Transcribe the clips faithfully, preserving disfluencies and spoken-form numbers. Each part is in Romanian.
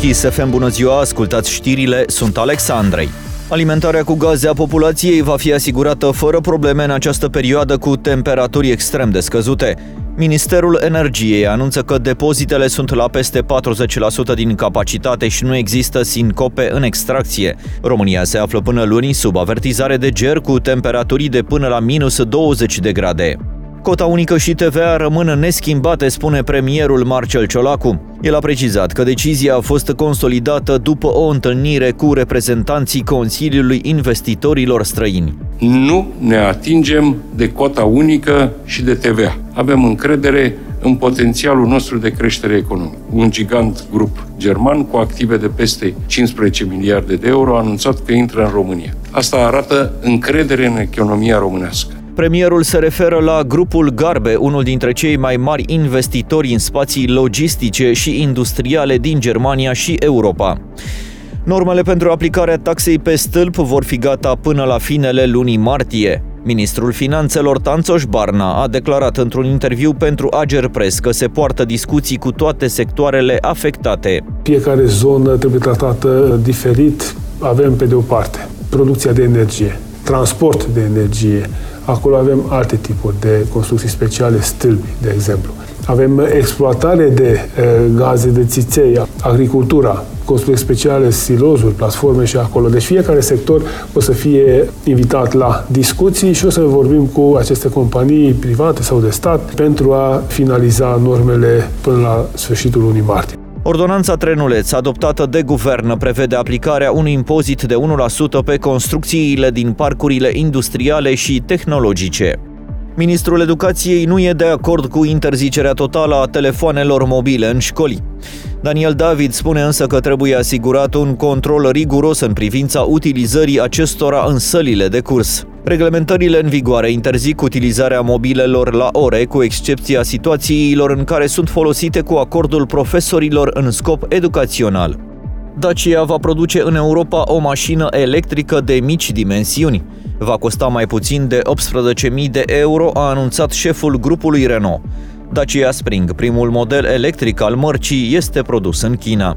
Kiss F M, bună ziua, ascultați știrile, sunt Alexandrei. Alimentarea cu gaze a populației va fi asigurată fără probleme în această perioadă cu temperaturi extrem de scăzute. Ministerul Energiei anunță că depozitele sunt la peste patruzeci la sută din capacitate și nu există sincope în extracție. România se află până luni sub avertizare de ger cu temperaturi de până la minus douăzeci de grade. Cota unică și T V A rămân neschimbate, spune premierul Marcel Ciolacu. El a precizat că decizia a fost consolidată după o întâlnire cu reprezentanții Consiliului Investitorilor Străini. Nu ne atingem de cota unică și de T V A. Avem încredere în potențialul nostru de creștere economică. Un gigant grup german cu active de peste cincisprezece miliarde de euro a anunțat că intră în România. Asta arată încredere în economia românească. Premierul se referă la grupul Garbe, unul dintre cei mai mari investitori în spații logistice și industriale din Germania și Europa. Normele pentru aplicarea taxei pe stâlp vor fi gata până la finele lunii martie. Ministrul Finanțelor Tanțoș Barna a declarat într-un interviu pentru Agerpres că se poartă discuții cu toate sectoarele afectate. Fiecare zonă trebuie tratată diferit. Avem, pe de o parte, producția de energie, transport de energie. Acolo avem alte tipuri de construcții speciale, stâlpi, de exemplu. Avem exploatare de e, gaze de țiței, agricultura, construcții speciale, silozuri, platforme și acolo. Deci fiecare sector o să fie invitat la discuții și o să vorbim cu aceste companii private sau de stat pentru a finaliza normele până la sfârșitul lunii martie. Ordonanța Trenuleț, adoptată de guvern, prevede aplicarea unui impozit de unu la sută pe construcțiile din parcurile industriale și tehnologice. Ministrul Educației nu e de acord cu interzicerea totală a telefoanelor mobile în școli. Daniel David spune însă că trebuie asigurat un control riguros în privința utilizării acestora în sălile de curs. Reglementările în vigoare interzic utilizarea mobilelor la ore, cu excepția situațiilor în care sunt folosite cu acordul profesorilor în scop educațional. Dacia va produce în Europa o mașină electrică de mici dimensiuni. Va costa mai puțin de optsprezece mii de euro, a anunțat șeful grupului Renault. Dacia Spring, primul model electric al mărcii, este produs în China.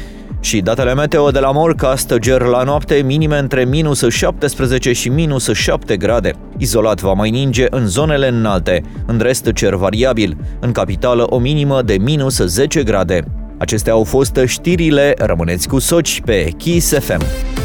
Și datele meteo de la Morecast, ger la noapte, minime între minus șaptesprezece și minus șapte grade. Izolat va mai ninge în zonele înalte, în rest cer variabil, în capitală o minimă de minus zece grade. Acestea au fost știrile, rămâneți cu Soci pe Kiss F M.